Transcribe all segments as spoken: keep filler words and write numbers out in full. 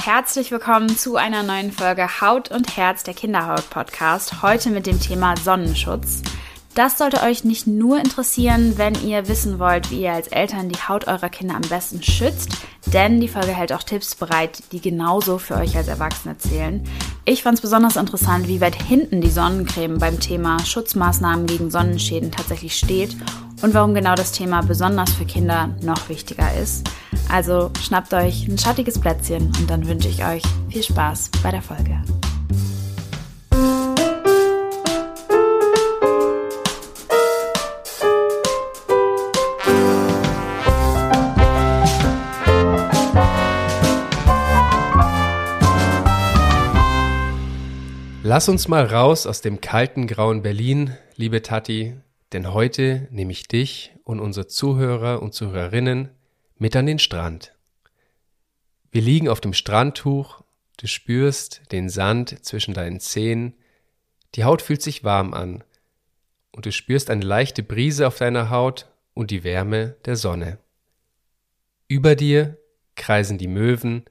herzlich willkommen zu einer neuen Folge Haut und Herz, der Kinderhaut-Podcast. Heute mit dem Thema Sonnenschutz. Das sollte euch nicht nur interessieren, wenn ihr wissen wollt, wie ihr als Eltern die Haut eurer Kinder am besten schützt, denn die Folge hält auch Tipps bereit, die genauso für euch als Erwachsene zählen. Ich fand es besonders interessant, wie weit hinten die Sonnencreme beim Thema Schutzmaßnahmen gegen Sonnenschäden tatsächlich steht und warum genau das Thema besonders für Kinder noch wichtiger ist. Also schnappt euch ein schattiges Plätzchen und dann wünsche ich euch viel Spaß bei der Folge. Lass uns mal raus aus dem kalten, grauen Berlin, liebe Tati, denn heute nehme ich dich und unsere Zuhörer und Zuhörerinnen mit an den Strand. Wir liegen auf dem Strandtuch, du spürst den Sand zwischen deinen Zehen, die Haut fühlt sich warm an und du spürst eine leichte Brise auf deiner Haut und die Wärme der Sonne. Über dir kreisen die Möwen.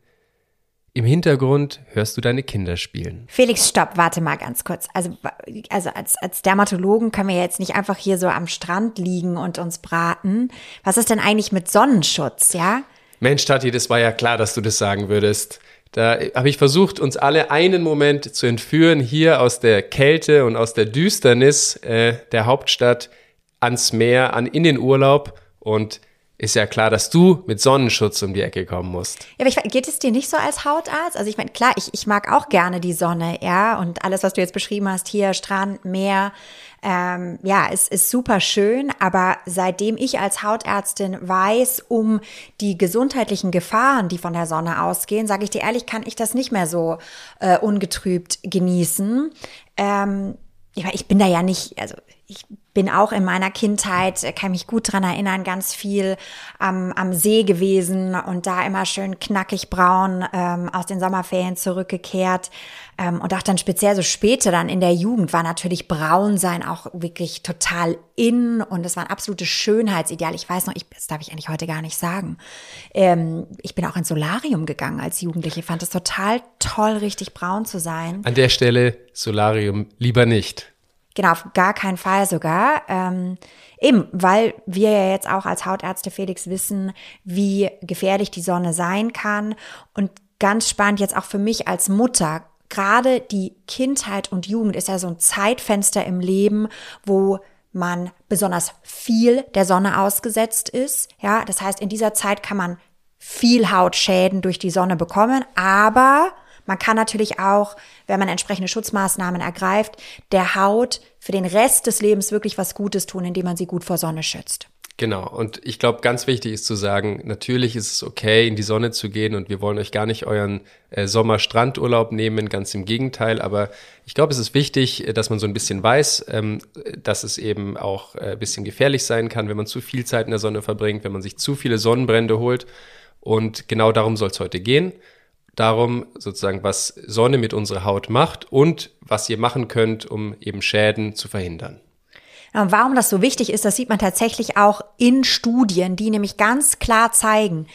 Im Hintergrund hörst du deine Kinder spielen. Felix, stopp, warte mal ganz kurz. Also, also als, als Dermatologen können wir jetzt nicht einfach hier so am Strand liegen und uns braten. Was ist denn eigentlich mit Sonnenschutz, ja? Mensch, Tati, das war ja klar, dass du das sagen würdest. Da habe ich versucht, uns alle einen Moment zu entführen, hier aus der Kälte und aus der Düsternis äh, der Hauptstadt ans Meer, an in den Urlaub. Und ist ja klar, dass du mit Sonnenschutz um die Ecke kommen musst. Ja, aber ich, geht es dir nicht so als Hautarzt? Also ich meine, klar, ich, ich mag auch gerne die Sonne, ja, und alles, was du jetzt beschrieben hast, hier Strand, Meer, ähm, ja, es ist super schön, aber seitdem ich als Hautärztin weiß um die gesundheitlichen Gefahren, die von der Sonne ausgehen, sage ich dir ehrlich, kann ich das nicht mehr so äh, ungetrübt genießen. Ähm, ich, ich bin da ja nicht, also ich bin auch in meiner Kindheit, kann mich gut dran erinnern, ganz viel am, am See gewesen und da immer schön knackig braun ähm, aus den Sommerferien zurückgekehrt. Ähm, und auch dann speziell so später dann in der Jugend war natürlich braun sein auch wirklich total in und es war ein absolutes Schönheitsideal. Ich weiß noch, ich, das darf ich eigentlich heute gar nicht sagen. Ähm, ich bin auch ins Solarium gegangen als Jugendliche, fand es total toll, richtig braun zu sein. An der Stelle Solarium lieber nicht. Genau, auf gar keinen Fall sogar. Ähm, eben, weil wir ja jetzt auch als Hautärzte, Felix, wissen, wie gefährlich die Sonne sein kann. Und ganz spannend jetzt auch für mich als Mutter, gerade die Kindheit und Jugend ist ja so ein Zeitfenster im Leben, wo man besonders viel der Sonne ausgesetzt ist. Ja, das heißt, in dieser Zeit kann man viel Hautschäden durch die Sonne bekommen, aber man kann natürlich auch, wenn man entsprechende Schutzmaßnahmen ergreift, der Haut für den Rest des Lebens wirklich was Gutes tun, indem man sie gut vor Sonne schützt. Genau, und ich glaube, ganz wichtig ist zu sagen, natürlich ist es okay, in die Sonne zu gehen und wir wollen euch gar nicht euren äh, Sommer-Strandurlaub nehmen, ganz im Gegenteil, aber ich glaube, es ist wichtig, dass man so ein bisschen weiß, ähm, dass es eben auch äh, ein bisschen gefährlich sein kann, wenn man zu viel Zeit in der Sonne verbringt, wenn man sich zu viele Sonnenbrände holt und genau darum soll es heute gehen. Darum sozusagen, was Sonne mit unserer Haut macht und was ihr machen könnt, um eben Schäden zu verhindern. Und warum das so wichtig ist, das sieht man tatsächlich auch in Studien, die nämlich ganz klar zeigen,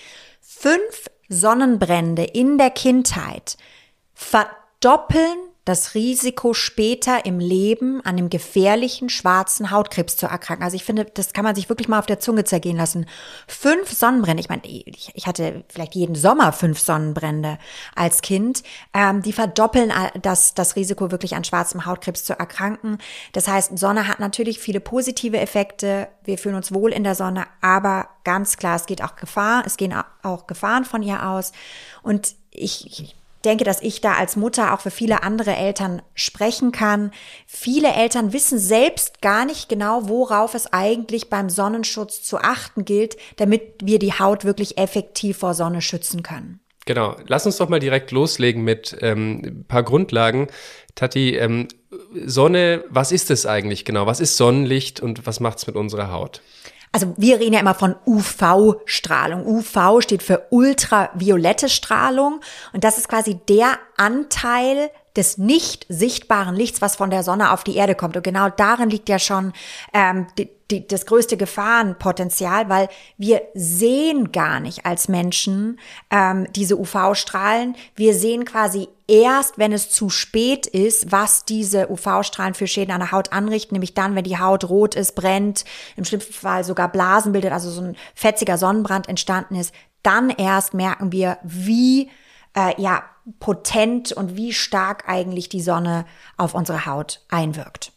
fünf Sonnenbrände in der Kindheit verdoppeln das Risiko später im Leben an dem gefährlichen schwarzen Hautkrebs zu erkranken. Also ich finde, das kann man sich wirklich mal auf der Zunge zergehen lassen. Fünf Sonnenbrände, ich meine, ich, ich hatte vielleicht jeden Sommer fünf Sonnenbrände als Kind, ähm, die verdoppeln das, das Risiko wirklich an schwarzem Hautkrebs zu erkranken. Das heißt, Sonne hat natürlich viele positive Effekte. Wir fühlen uns wohl in der Sonne, aber ganz klar, es geht auch Gefahr, es gehen auch Gefahren von ihr aus. Und ich, ich denke, dass ich da als Mutter auch für viele andere Eltern sprechen kann. Viele Eltern wissen selbst gar nicht genau, worauf es eigentlich beim Sonnenschutz zu achten gilt, damit wir die Haut wirklich effektiv vor Sonne schützen können. Genau, lass uns doch mal direkt loslegen mit ähm, ein paar Grundlagen. Tati, ähm, Sonne, was ist es eigentlich genau? Was ist Sonnenlicht und was macht's mit unserer Haut? Also wir reden ja immer von U V-Strahlung. U V steht für ultraviolette Strahlung und das ist quasi der Anteil des nicht sichtbaren Lichts, was von der Sonne auf die Erde kommt. Und genau darin liegt ja schon ähm, die, die, das größte Gefahrenpotenzial, weil wir sehen gar nicht als Menschen ähm, diese U V-Strahlen. Wir sehen quasi erst, wenn es zu spät ist, was diese U V-Strahlen für Schäden an der Haut anrichten, nämlich dann, wenn die Haut rot ist, brennt, im schlimmsten Fall sogar Blasen bildet, also so ein fetziger Sonnenbrand entstanden ist. Dann erst merken wir, wie äh, ja potent und wie stark eigentlich die Sonne auf unsere Haut einwirkt.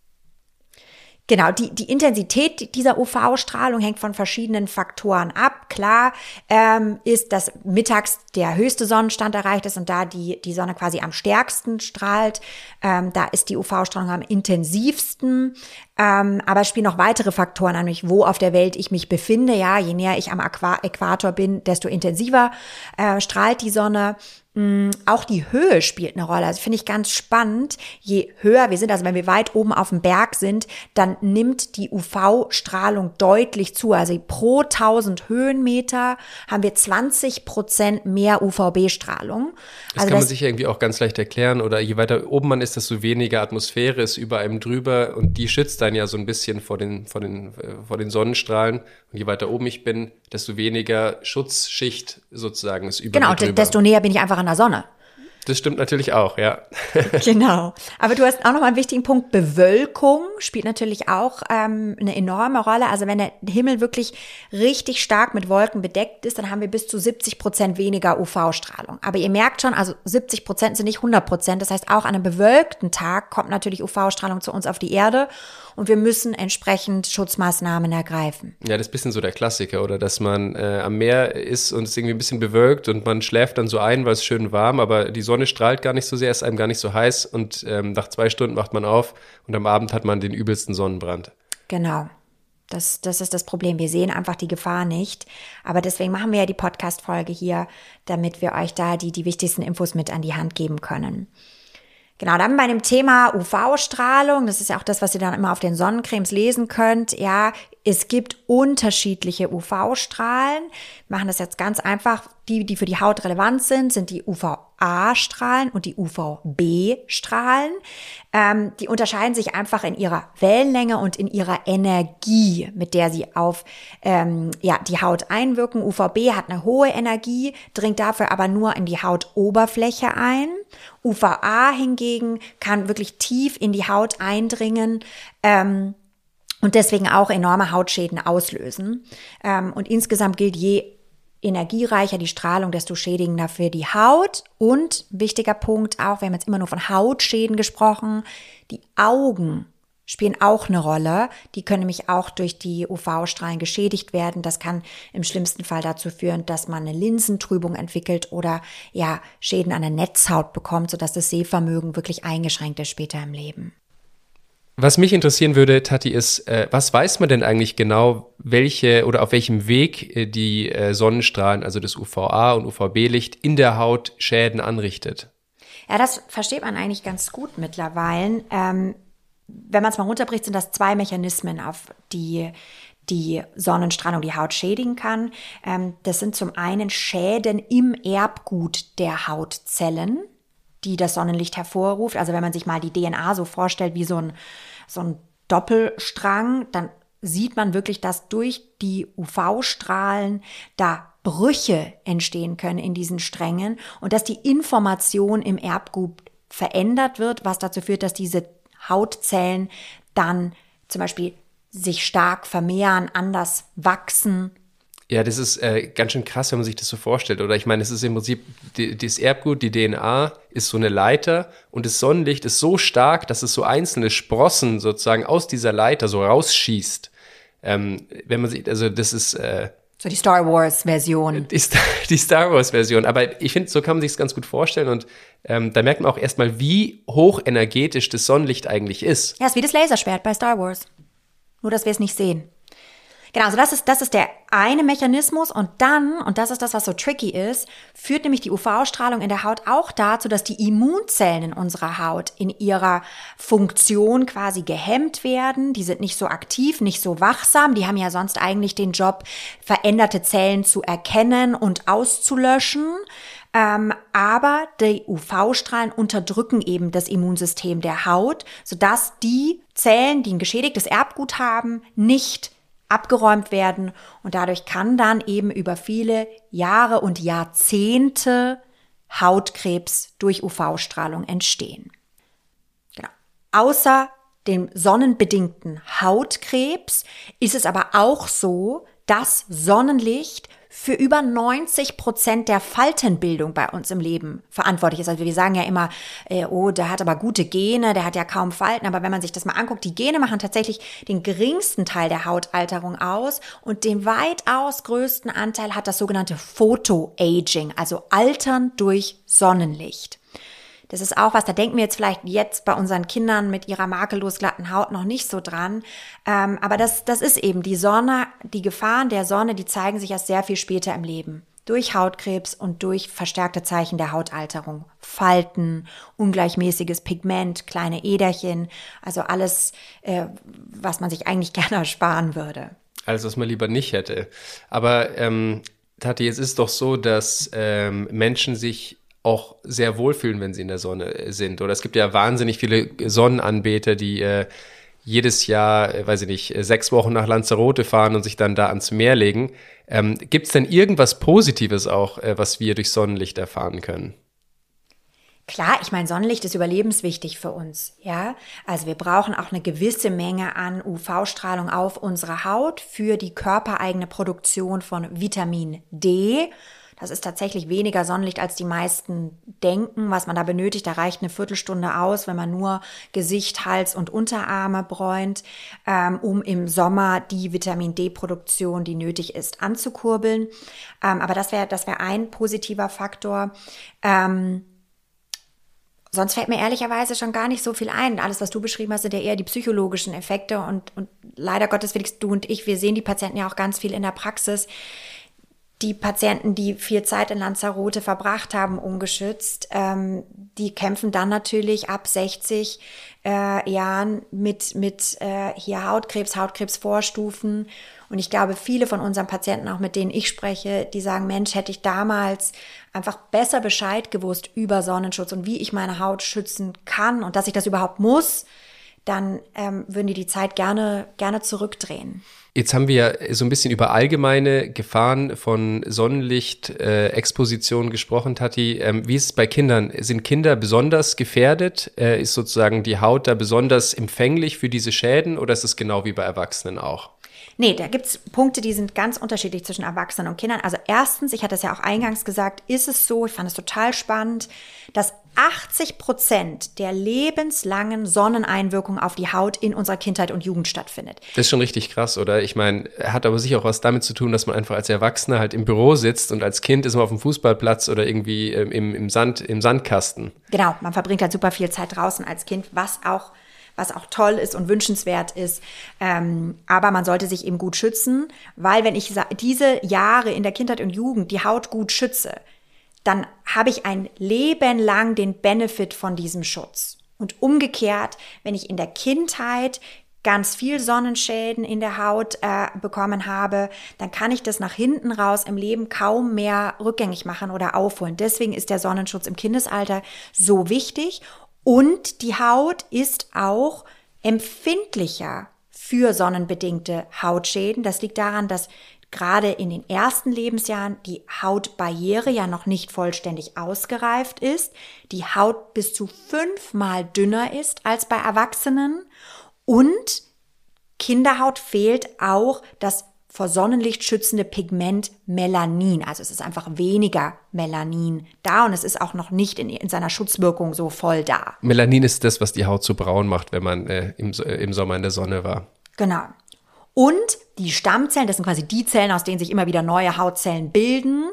Genau, die, die Intensität dieser U V-Strahlung hängt von verschiedenen Faktoren ab. Klar ähm, ist, dass mittags der höchste Sonnenstand erreicht ist und da die, die Sonne quasi am stärksten strahlt. Ähm, da ist die U V-Strahlung am intensivsten. Ähm, aber es spielen noch weitere Faktoren an, nämlich wo auf der Welt ich mich befinde. Ja, je näher ich am Äqu- Äquator bin, desto intensiver äh, strahlt die Sonne. Auch die Höhe spielt eine Rolle. Also finde ich ganz spannend. Je höher wir sind, also wenn wir weit oben auf dem Berg sind, dann nimmt die U V-Strahlung deutlich zu. Also pro tausend Höhenmeter haben wir zwanzig Prozent mehr U V B-Strahlung. Das also kann man das, sich irgendwie auch ganz leicht erklären. Oder je weiter oben man ist, desto weniger Atmosphäre ist über einem drüber. Und die schützt dann ja so ein bisschen vor den, vor den, vor den Sonnenstrahlen. Und je weiter oben ich bin, desto weniger Schutzschicht sozusagen ist über genau, mir drüber. Desto näher bin ich einfach an der Sonne. Das stimmt natürlich auch, ja. Genau. Aber du hast auch noch mal einen wichtigen Punkt. Bewölkung spielt natürlich auch ähm, eine enorme Rolle. Also wenn der Himmel wirklich richtig stark mit Wolken bedeckt ist, dann haben wir bis zu siebzig Prozent weniger U V-Strahlung. Aber ihr merkt schon, also siebzig Prozent sind nicht hundert Prozent. Das heißt, auch an einem bewölkten Tag kommt natürlich U V-Strahlung zu uns auf die Erde. Und wir müssen entsprechend Schutzmaßnahmen ergreifen. Ja, das ist ein bisschen so der Klassiker, oder? Dass man äh, am Meer ist und es irgendwie ein bisschen bewölkt und man schläft dann so ein, weil es schön warm, aber die Sonne strahlt gar nicht so sehr, ist einem gar nicht so heiß und ähm, nach zwei Stunden wacht man auf und am Abend hat man den übelsten Sonnenbrand. Genau. Das, das ist das Problem. Wir sehen einfach die Gefahr nicht. Aber deswegen machen wir ja die Podcast-Folge hier, damit wir euch da die, die wichtigsten Infos mit an die Hand geben können. Genau, dann bei dem Thema U V-Strahlung, das ist ja auch das, was ihr dann immer auf den Sonnencremes lesen könnt. Ja, es gibt unterschiedliche U V-Strahlen. Wir machen das jetzt ganz einfach. Die, die für die Haut relevant sind, sind die U V A-Strahlen und die U V B-Strahlen. Ähm, die unterscheiden sich einfach in ihrer Wellenlänge und in ihrer Energie, mit der sie auf ähm, ja, die Haut einwirken. U V B hat eine hohe Energie, dringt dafür aber nur in die Hautoberfläche ein. U V A hingegen kann wirklich tief in die Haut eindringen, ähm, und deswegen auch enorme Hautschäden auslösen. Ähm, und insgesamt gilt, je energiereicher die Strahlung, desto schädigender für die Haut. Und wichtiger Punkt auch, wir haben jetzt immer nur von Hautschäden gesprochen, die Augen spielen auch eine Rolle. Die können nämlich auch durch die U V-Strahlen geschädigt werden. Das kann im schlimmsten Fall dazu führen, dass man eine Linsentrübung entwickelt oder ja Schäden an der Netzhaut bekommt, sodass das Sehvermögen wirklich eingeschränkt ist später im Leben. Was mich interessieren würde, Tati, ist, äh, was weiß man denn eigentlich genau, welche oder auf welchem Weg äh, die äh, Sonnenstrahlen, also das U V A und U V B-Licht in der Haut Schäden anrichtet? Ja, das versteht man eigentlich ganz gut mittlerweile. Ähm, wenn man es mal runterbricht, sind das zwei Mechanismen, auf die die Sonnenstrahlung die Haut schädigen kann. Ähm, das sind zum einen Schäden im Erbgut der Hautzellen, die das Sonnenlicht hervorruft. Also wenn man sich mal die D N A so vorstellt wie so ein, so ein Doppelstrang, dann sieht man wirklich, dass durch die U V-Strahlen da Brüche entstehen können in diesen Strängen und dass die Information im Erbgut verändert wird, was dazu führt, dass diese Hautzellen dann zum Beispiel sich stark vermehren, anders wachsen. Ja, das ist äh, ganz schön krass, wenn man sich das so vorstellt. Oder ich meine, es ist im Prinzip, die, das Erbgut, die D N A ist so eine Leiter und das Sonnenlicht ist so stark, dass es so einzelne Sprossen sozusagen aus dieser Leiter so rausschießt. Ähm, wenn man sich, also das ist äh, so die Star Wars-Version. Die, die Star Wars-Version. Aber ich finde, so kann man sich es ganz gut vorstellen. Und ähm, da merkt man auch erstmal, wie hochenergetisch das Sonnenlicht eigentlich ist. Ja, ist wie das Laserschwert bei Star Wars. Nur, dass wir es nicht sehen. Genau, also das ist, das ist der eine Mechanismus und dann, und das ist das, was so tricky ist, führt nämlich die U V-Strahlung in der Haut auch dazu, dass die Immunzellen in unserer Haut in ihrer Funktion quasi gehemmt werden. Die sind nicht so aktiv, nicht so wachsam. Die haben ja sonst eigentlich den Job, veränderte Zellen zu erkennen und auszulöschen. Ähm, aber die U V-Strahlen unterdrücken eben das Immunsystem der Haut, sodass die Zellen, die ein geschädigtes Erbgut haben, nicht abgeräumt werden. Und dadurch kann dann eben über viele Jahre und Jahrzehnte Hautkrebs durch U V-Strahlung entstehen. Genau. Außer dem sonnenbedingten Hautkrebs ist es aber auch so, dass Sonnenlicht für über neunzig Prozent der Faltenbildung bei uns im Leben verantwortlich ist. Also wir sagen ja immer, äh, oh, der hat aber gute Gene, der hat ja kaum Falten. Aber wenn man sich das mal anguckt, die Gene machen tatsächlich den geringsten Teil der Hautalterung aus und den weitaus größten Anteil hat das sogenannte Photoaging, also Altern durch Sonnenlicht. Das ist auch was, da denken wir jetzt vielleicht jetzt bei unseren Kindern mit ihrer makellos glatten Haut noch nicht so dran. Ähm, aber das, das ist eben die Sonne, die Gefahren der Sonne, die zeigen sich erst sehr viel später im Leben. Durch Hautkrebs und durch verstärkte Zeichen der Hautalterung. Falten, ungleichmäßiges Pigment, kleine Äderchen, also alles, äh, was man sich eigentlich gerne ersparen würde. Alles, was man lieber nicht hätte. Aber ähm, Tati, es ist doch so, dass ähm, Menschen sich auch sehr wohlfühlen, wenn sie in der Sonne sind. Oder es gibt ja wahnsinnig viele Sonnenanbeter, die äh, jedes Jahr, äh, weiß ich nicht, sechs Wochen nach Lanzarote fahren und sich dann da ans Meer legen. Ähm, gibt es denn irgendwas Positives auch, äh, was wir durch Sonnenlicht erfahren können? Klar, ich meine, Sonnenlicht ist überlebenswichtig für uns, ja. Also wir brauchen auch eine gewisse Menge an U V-Strahlung auf unsere Haut für die körpereigene Produktion von Vitamin D. Das ist tatsächlich weniger Sonnenlicht, als die meisten denken. Was man da benötigt, da reicht eine Viertelstunde aus, wenn man nur Gesicht, Hals und Unterarme bräunt, ähm, um im Sommer die Vitamin-D-Produktion, die nötig ist, anzukurbeln. Ähm, aber das wäre das wäre ein positiver Faktor. Ähm, Sonst fällt mir ehrlicherweise schon gar nicht so viel ein. Alles, was du beschrieben hast, sind ja eher die psychologischen Effekte. Und, und leider Gottes, Felix, du und ich, wir sehen die Patienten ja auch ganz viel in der Praxis. Die Patienten, die viel Zeit in Lanzarote verbracht haben, ungeschützt, ähm, die kämpfen dann natürlich ab sechzig äh, Jahren mit, mit äh, hier Hautkrebs, Hautkrebsvorstufen. Und ich glaube, viele von unseren Patienten, auch mit denen ich spreche, die sagen, Mensch, hätte ich damals einfach besser Bescheid gewusst über Sonnenschutz und wie ich meine Haut schützen kann und dass ich das überhaupt muss, dann ähm, würden die die Zeit gerne, gerne zurückdrehen. Jetzt haben wir so ein bisschen über allgemeine Gefahren von Sonnenlicht-Exposition äh, gesprochen, Tati. Ähm, wie ist es bei Kindern? Sind Kinder besonders gefährdet? Äh, ist sozusagen die Haut da besonders empfänglich für diese Schäden oder ist es genau wie bei Erwachsenen auch? Nee, da gibt's Punkte, die sind ganz unterschiedlich zwischen Erwachsenen und Kindern. Also erstens, ich hatte es ja auch eingangs gesagt, ist es so, ich fand es total spannend, dass achtzig Prozent der lebenslangen Sonneneinwirkung auf die Haut in unserer Kindheit und Jugend stattfindet. Das ist schon richtig krass, oder? Ich meine, hat aber sicher auch was damit zu tun, dass man einfach als Erwachsener halt im Büro sitzt und als Kind ist man auf dem Fußballplatz oder irgendwie ähm, im, im Sand, im Sandkasten. Genau, man verbringt halt super viel Zeit draußen als Kind, was auch was auch toll ist und wünschenswert ist. Ähm, aber man sollte sich eben gut schützen, weil wenn ich diese Jahre in der Kindheit und Jugend die Haut gut schütze, dann habe ich ein Leben lang den Benefit von diesem Schutz. Und umgekehrt, wenn ich in der Kindheit ganz viel Sonnenschäden in der Haut äh, bekommen habe, dann kann ich das nach hinten raus im Leben kaum mehr rückgängig machen oder aufholen. Deswegen ist der Sonnenschutz im Kindesalter so wichtig. Und die Haut ist auch empfindlicher für sonnenbedingte Hautschäden. Das liegt daran, dass gerade in den ersten Lebensjahren die Hautbarriere ja noch nicht vollständig ausgereift ist, die Haut bis zu fünfmal dünner ist als bei Erwachsenen und Kinderhaut fehlt auch das vor Sonnenlicht schützende Pigment Melanin. Also es ist einfach weniger Melanin da und es ist auch noch nicht in, in seiner Schutzwirkung so voll da. Melanin ist das, was die Haut so braun macht, wenn man äh, im, äh, im Sommer in der Sonne war. Genau. Und die Stammzellen, das sind quasi die Zellen, aus denen sich immer wieder neue Hautzellen bilden.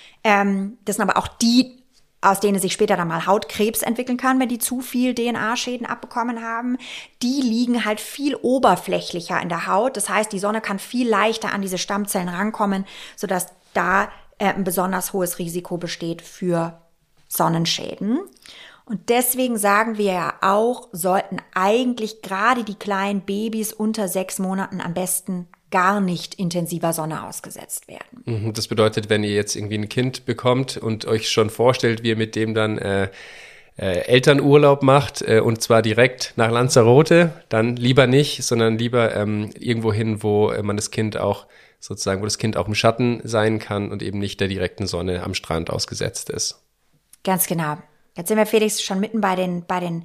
Ähm, das sind aber auch die, aus denen sich später dann mal Hautkrebs entwickeln kann, wenn die zu viel D N A-Schäden abbekommen haben. Die liegen halt viel oberflächlicher in der Haut. Das heißt, die Sonne kann viel leichter an diese Stammzellen rankommen, sodass da äh, ein besonders hohes Risiko besteht für Sonnenschäden. Und deswegen sagen wir ja auch, sollten eigentlich gerade die kleinen Babys unter sechs Monaten am besten gar nicht intensiver Sonne ausgesetzt werden. Das bedeutet, wenn ihr jetzt irgendwie ein Kind bekommt und euch schon vorstellt, wie ihr mit dem dann äh, äh, Elternurlaub macht, äh, und zwar direkt nach Lanzarote, dann lieber nicht, sondern lieber ähm, irgendwo hin, wo äh, man das Kind auch sozusagen, wo das Kind auch im Schatten sein kann und eben nicht der direkten Sonne am Strand ausgesetzt ist. Ganz genau. Jetzt sind wir, Felix, schon mitten bei den, bei den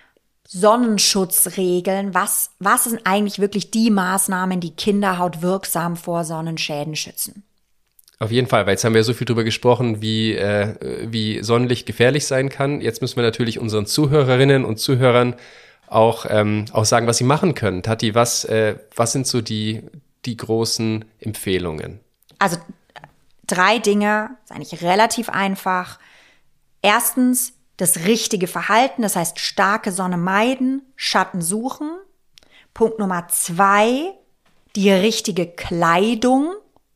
Sonnenschutzregeln. Was, was sind eigentlich wirklich die Maßnahmen, die Kinderhaut wirksam vor Sonnenschäden schützen? Auf jeden Fall, weil jetzt haben wir so viel drüber gesprochen, wie, äh, wie Sonnenlicht gefährlich sein kann. Jetzt müssen wir natürlich unseren Zuhörerinnen und Zuhörern auch, ähm, auch sagen, was sie machen können. Tati, was, äh, was sind so die, die großen Empfehlungen? Also drei Dinge, ist eigentlich relativ einfach. Erstens, das richtige Verhalten, das heißt starke Sonne meiden, Schatten suchen. Punkt Nummer zwei, die richtige Kleidung.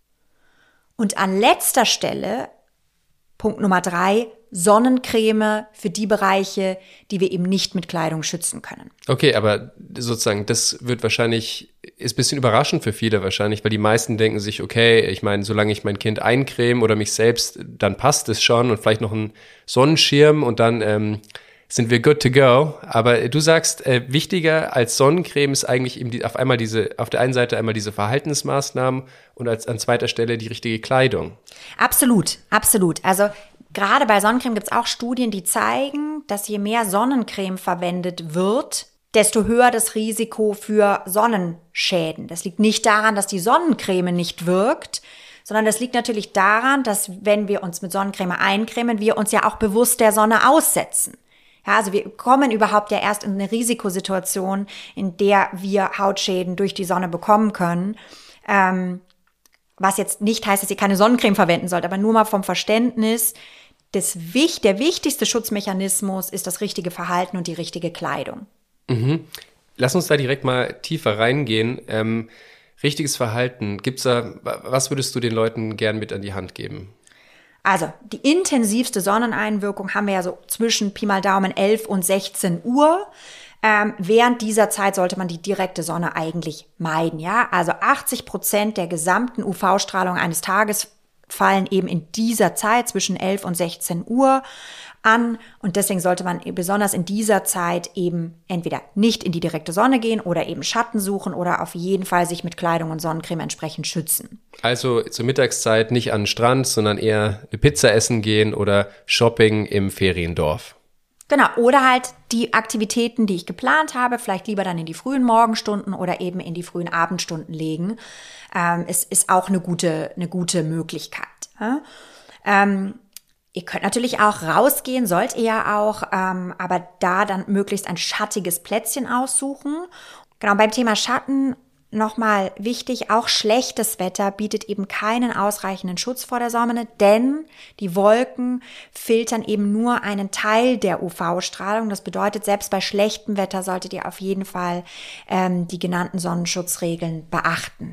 Und an letzter Stelle, Punkt Nummer drei, Sonnencreme für die Bereiche, die wir eben nicht mit Kleidung schützen können. Okay, aber sozusagen, das wird wahrscheinlich, ist ein bisschen überraschend für viele wahrscheinlich, weil die meisten denken sich, okay, ich meine, solange ich mein Kind eincreme oder mich selbst, dann passt es schon und vielleicht noch ein Sonnenschirm und dann ähm, sind wir good to go. Aber du sagst, äh, wichtiger als Sonnencreme ist eigentlich eben die, auf einmal diese, auf der einen Seite einmal diese Verhaltensmaßnahmen und als an zweiter Stelle die richtige Kleidung. Absolut, absolut. Also gerade bei Sonnencreme gibt es auch Studien, die zeigen, dass je mehr Sonnencreme verwendet wird, desto höher das Risiko für Sonnenschäden. Das liegt nicht daran, dass die Sonnencreme nicht wirkt, sondern das liegt natürlich daran, dass wenn wir uns mit Sonnencreme eincremen, wir uns ja auch bewusst der Sonne aussetzen. Ja, also wir kommen überhaupt ja erst in eine Risikosituation, in der wir Hautschäden durch die Sonne bekommen können. Ähm, was jetzt nicht heißt, dass ihr keine Sonnencreme verwenden sollt, aber nur mal vom Verständnis, das, der wichtigste Schutzmechanismus ist das richtige Verhalten und die richtige Kleidung. Mhm. Lass uns da direkt mal tiefer reingehen. Ähm, richtiges Verhalten, gibt's da, was würdest du den Leuten gern mit an die Hand geben? Also, die intensivste Sonneneinwirkung haben wir ja so zwischen Pi mal Daumen elf und sechzehn Uhr. Ähm, während dieser Zeit sollte man die direkte Sonne eigentlich meiden, ja. Also achtzig Prozent der gesamten U V-Strahlung eines Tages fallen eben in dieser Zeit zwischen elf und sechzehn Uhr an. Und deswegen sollte man besonders in dieser Zeit eben entweder nicht in die direkte Sonne gehen oder eben Schatten suchen oder auf jeden Fall sich mit Kleidung und Sonnencreme entsprechend schützen. Also zur Mittagszeit nicht an den Strand, sondern eher eine Pizza essen gehen oder Shopping im Feriendorf. Genau, oder halt die Aktivitäten, die ich geplant habe, vielleicht lieber dann in die frühen Morgenstunden oder eben in die frühen Abendstunden legen. Ähm, es ist auch eine gute, eine gute Möglichkeit. Ja? Ähm, ihr könnt natürlich auch rausgehen, sollt ihr ja auch, ähm, aber da dann möglichst ein schattiges Plätzchen aussuchen. Genau, beim Thema Schatten nochmal wichtig, auch schlechtes Wetter bietet eben keinen ausreichenden Schutz vor der Sonne, denn die Wolken filtern eben nur einen Teil der U V-Strahlung. Das bedeutet, selbst bei schlechtem Wetter solltet ihr auf jeden Fall ähm, die genannten Sonnenschutzregeln beachten.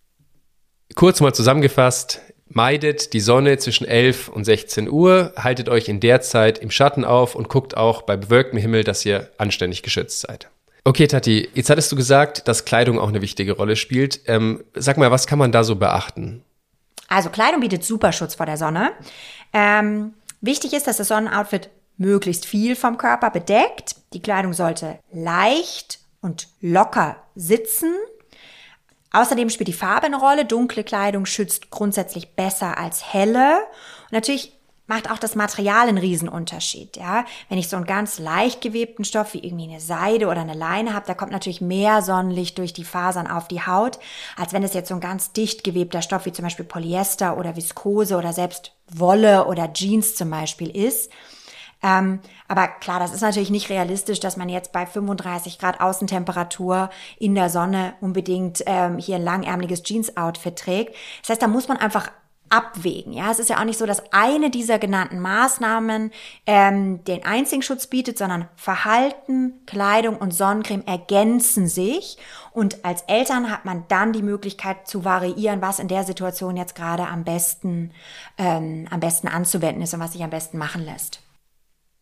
Kurz mal zusammengefasst, meidet die Sonne zwischen elf und sechzehn Uhr, haltet euch in der Zeit im Schatten auf und guckt auch bei bewölktem Himmel, dass ihr anständig geschützt seid. Okay, Tati, jetzt hattest du gesagt, dass Kleidung auch eine wichtige Rolle spielt. Ähm, sag mal, was kann man da so beachten? Also Kleidung bietet super Schutz vor der Sonne. Ähm, wichtig ist, dass das Sonnenoutfit möglichst viel vom Körper bedeckt. Die Kleidung sollte leicht und locker sitzen. Außerdem spielt die Farbe eine Rolle. Dunkle Kleidung schützt grundsätzlich besser als helle. Und natürlich macht auch das Material einen Riesenunterschied, ja. Wenn ich so einen ganz leicht gewebten Stoff wie irgendwie eine Seide oder eine Leine habe, da kommt natürlich mehr Sonnenlicht durch die Fasern auf die Haut, als wenn es jetzt so ein ganz dicht gewebter Stoff wie zum Beispiel Polyester oder Viskose oder selbst Wolle oder Jeans zum Beispiel ist. Ähm, aber klar, das ist natürlich nicht realistisch, dass man jetzt bei fünfunddreißig Grad Außentemperatur in der Sonne unbedingt ähm, hier ein langärmeliges Jeans-Outfit trägt. Das heißt, da muss man einfach abwägen. Ja, es ist ja auch nicht so, dass eine dieser genannten Maßnahmen ähm, den einzigen Schutz bietet, sondern Verhalten, Kleidung und Sonnencreme ergänzen sich. Und als Eltern hat man dann die Möglichkeit zu variieren, was in der Situation jetzt gerade am besten, ähm, am besten anzuwenden ist und was sich am besten machen lässt.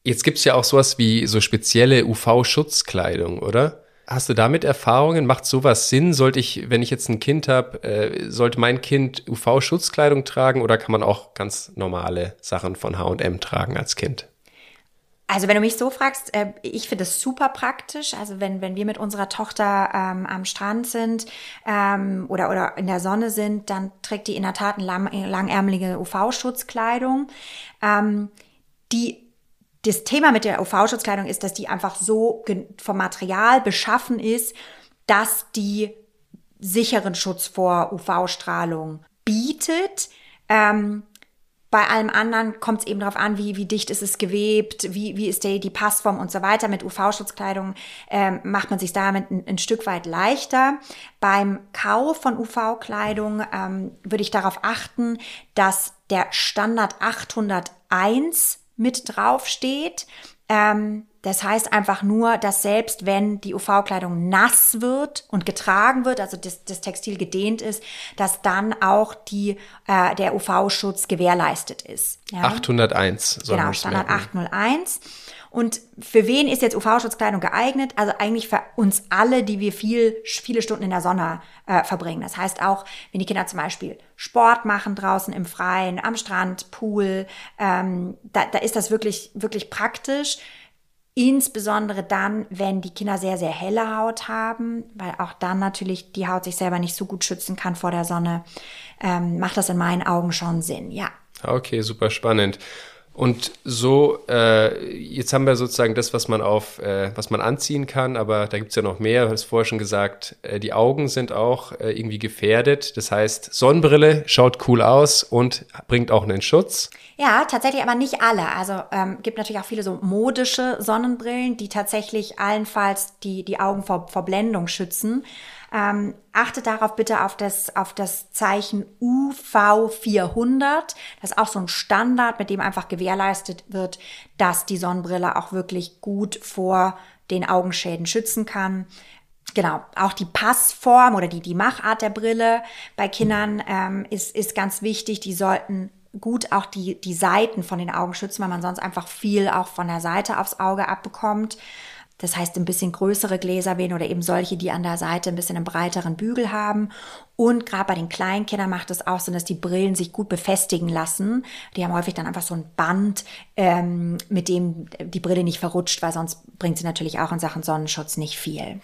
Jetzt gibt es ja auch sowas wie so spezielle U V-Schutzkleidung, oder? Hast du damit Erfahrungen? Macht sowas Sinn? Sollte ich, wenn ich jetzt ein Kind habe, äh, sollte mein Kind U V-Schutzkleidung tragen oder kann man auch ganz normale Sachen von H und M tragen als Kind? Also wenn du mich so fragst, äh, ich finde es super praktisch. Also wenn wenn wir mit unserer Tochter ähm, am Strand sind ähm, oder oder in der Sonne sind, dann trägt die in der Tat eine lang, langärmelige U V-Schutzkleidung. Ähm, die Das Thema mit der U V-Schutzkleidung ist, dass die einfach so vom Material beschaffen ist, dass die sicheren Schutz vor U V-Strahlung bietet. Ähm, bei allem anderen kommt es eben darauf an, wie, wie dicht ist es gewebt, wie, wie ist die, die Passform und so weiter. Mit U V-Schutzkleidung ähm, macht man sich damit ein, ein Stück weit leichter. Beim Kauf von U V-Kleidung ähm, würde ich darauf achten, dass der Standard achthunderteins mit drauf steht. Ähm, das heißt einfach nur, dass selbst wenn die U V-Kleidung nass wird und getragen wird, also das, das Textil gedehnt ist, dass dann auch die, äh, der U V-Schutz gewährleistet ist. Ja? achthunderteins. Genau, Standard achthunderteins. Und für wen ist jetzt U V-Schutzkleidung geeignet? Also eigentlich für uns alle, die wir viel, viele Stunden in der Sonne äh, verbringen. Das heißt auch, wenn die Kinder zum Beispiel Sport machen draußen im Freien, am Strand, Pool, ähm, da, da ist das wirklich, wirklich praktisch. Insbesondere dann, wenn die Kinder sehr, sehr helle Haut haben, weil auch dann natürlich die Haut sich selber nicht so gut schützen kann vor der Sonne, ähm, macht das in meinen Augen schon Sinn, ja. Okay, super spannend. Und so, äh, jetzt haben wir sozusagen das, was man auf, äh, was man anziehen kann, aber da gibt's ja noch mehr. Du hast vorher schon gesagt, äh, die Augen sind auch äh, irgendwie gefährdet. Das heißt, Sonnenbrille schaut cool aus und bringt auch einen Schutz. Ja, tatsächlich aber nicht alle. Also ähm, gibt natürlich auch viele so modische Sonnenbrillen, die tatsächlich allenfalls die, die Augen vor, vor Blendung schützen. Ähm, achtet darauf bitte auf das, auf das Zeichen U V vierhundert. Das ist auch so ein Standard, mit dem einfach gewährleistet wird, dass die Sonnenbrille auch wirklich gut vor den Augenschäden schützen kann. Genau, auch die Passform oder die, die Machart der Brille bei Kindern ähm, ist, ist ganz wichtig. Die sollten gut auch die, die Seiten von den Augen schützen, weil man sonst einfach viel auch von der Seite aufs Auge abbekommt. Das heißt, ein bisschen größere Gläser wählen oder eben solche, die an der Seite ein bisschen einen breiteren Bügel haben. Und gerade bei den Kleinkindern macht es auch Sinn, dass die Brillen sich gut befestigen lassen. Die haben häufig dann einfach so ein Band, ähm, mit dem die Brille nicht verrutscht, weil sonst bringt sie natürlich auch in Sachen Sonnenschutz nicht viel.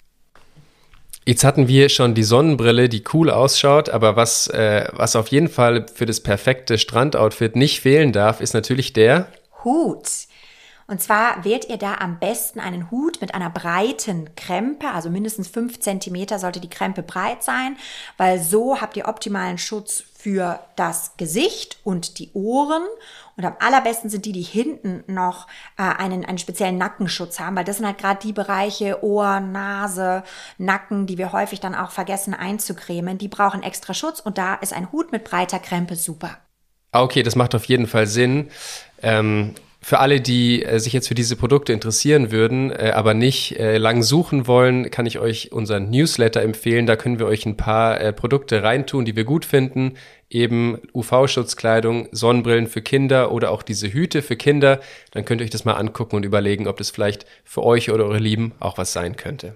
Jetzt hatten wir schon die Sonnenbrille, die cool ausschaut, aber was, äh, was auf jeden Fall für das perfekte Strandoutfit nicht fehlen darf, ist natürlich der Hut. Und zwar wählt ihr da am besten einen Hut mit einer breiten Krempe, also mindestens fünf Zentimeter sollte die Krempe breit sein, weil so habt ihr optimalen Schutz für das Gesicht und die Ohren. Und am allerbesten sind die, die hinten noch äh, einen, einen speziellen Nackenschutz haben, weil das sind halt gerade die Bereiche Ohr, Nase, Nacken, die wir häufig dann auch vergessen einzucremen. Die brauchen extra Schutz und da ist ein Hut mit breiter Krempe super. Okay, das macht auf jeden Fall Sinn. Ähm Für alle, die äh, sich jetzt für diese Produkte interessieren würden, äh, aber nicht äh, lang suchen wollen, kann ich euch unseren Newsletter empfehlen. Da können wir euch ein paar äh, Produkte reintun, die wir gut finden. Eben U V-Schutzkleidung, Sonnenbrillen für Kinder oder auch diese Hüte für Kinder. Dann könnt ihr euch das mal angucken und überlegen, ob das vielleicht für euch oder eure Lieben auch was sein könnte.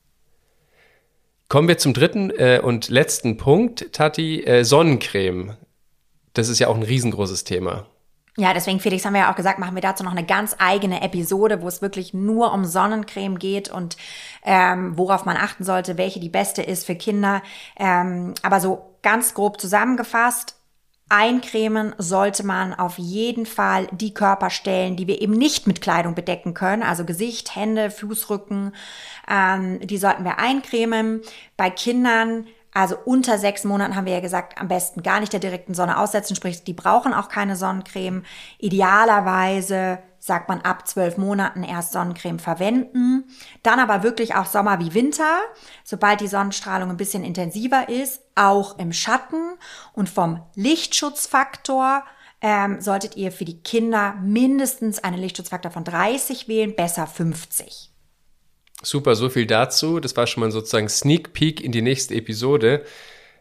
Kommen wir zum dritten äh, und letzten Punkt, Tati, äh, Sonnencreme. Das ist ja auch ein riesengroßes Thema. Ja, deswegen, Felix, haben wir ja auch gesagt, machen wir dazu noch eine ganz eigene Episode, wo es wirklich nur um Sonnencreme geht und ähm, worauf man achten sollte, welche die beste ist für Kinder. Ähm, aber so ganz grob zusammengefasst, eincremen sollte man auf jeden Fall die Körperstellen, die wir eben nicht mit Kleidung bedecken können, also Gesicht, Hände, Fußrücken, ähm, die sollten wir eincremen. Bei Kindern, also unter sechs Monaten haben wir ja gesagt, am besten gar nicht der direkten Sonne aussetzen, sprich, die brauchen auch keine Sonnencreme. Idealerweise sagt man ab zwölf Monaten erst Sonnencreme verwenden. Dann aber wirklich auch Sommer wie Winter, sobald die Sonnenstrahlung ein bisschen intensiver ist, auch im Schatten. Und vom Lichtschutzfaktor ähm, solltet ihr für die Kinder mindestens einen Lichtschutzfaktor von dreißig wählen, besser fünfzig. Super, so viel dazu. Das war schon mal sozusagen Sneak Peek in die nächste Episode.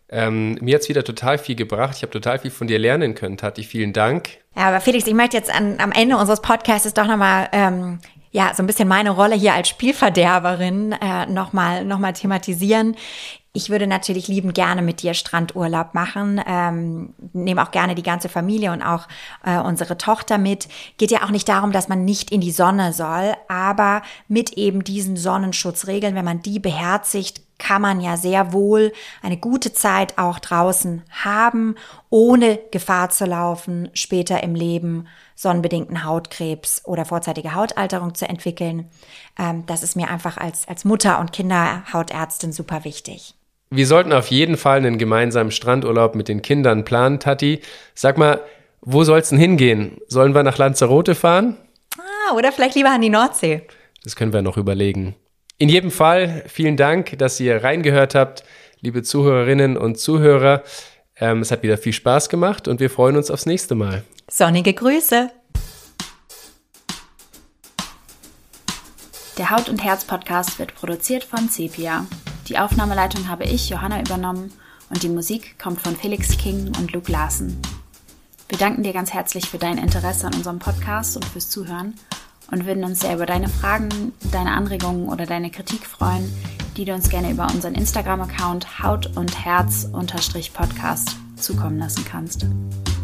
Ähm, mir hat es wieder total viel gebracht. Ich habe total viel von dir lernen können, Tati. Vielen Dank. Ja, aber Felix, ich möchte jetzt an, am Ende unseres Podcasts doch nochmal, ähm, ja, so ein bisschen meine Rolle hier als Spielverderberin äh, nochmal noch mal thematisieren. Ich würde natürlich liebend gerne mit dir Strandurlaub machen, ähm, nehme auch gerne die ganze Familie und auch äh, unsere Tochter mit. Geht ja auch nicht darum, dass man nicht in die Sonne soll, aber mit eben diesen Sonnenschutzregeln, wenn man die beherzigt, kann man ja sehr wohl eine gute Zeit auch draußen haben, ohne Gefahr zu laufen, später im Leben sonnenbedingten Hautkrebs oder vorzeitige Hautalterung zu entwickeln. Ähm, das ist mir einfach als, als Mutter und Kinderhautärztin super wichtig. Wir sollten auf jeden Fall einen gemeinsamen Strandurlaub mit den Kindern planen, Tati. Sag mal, wo soll's denn hingehen? Sollen wir nach Lanzarote fahren? Ah, oder vielleicht lieber an die Nordsee. Das können wir noch überlegen. In jedem Fall vielen Dank, dass ihr reingehört habt, liebe Zuhörerinnen und Zuhörer. Ähm, es hat wieder viel Spaß gemacht und wir freuen uns aufs nächste Mal. Sonnige Grüße. Der Haut- und Herz-Podcast wird produziert von Sepia. Die Aufnahmeleitung habe ich, Johanna, übernommen und die Musik kommt von Felix King und Luke Larsen. Wir danken dir ganz herzlich für dein Interesse an unserem Podcast und fürs Zuhören und würden uns sehr über deine Fragen, deine Anregungen oder deine Kritik freuen, die du uns gerne über unseren Instagram-Account Haut und Herz Podcast zukommen lassen kannst.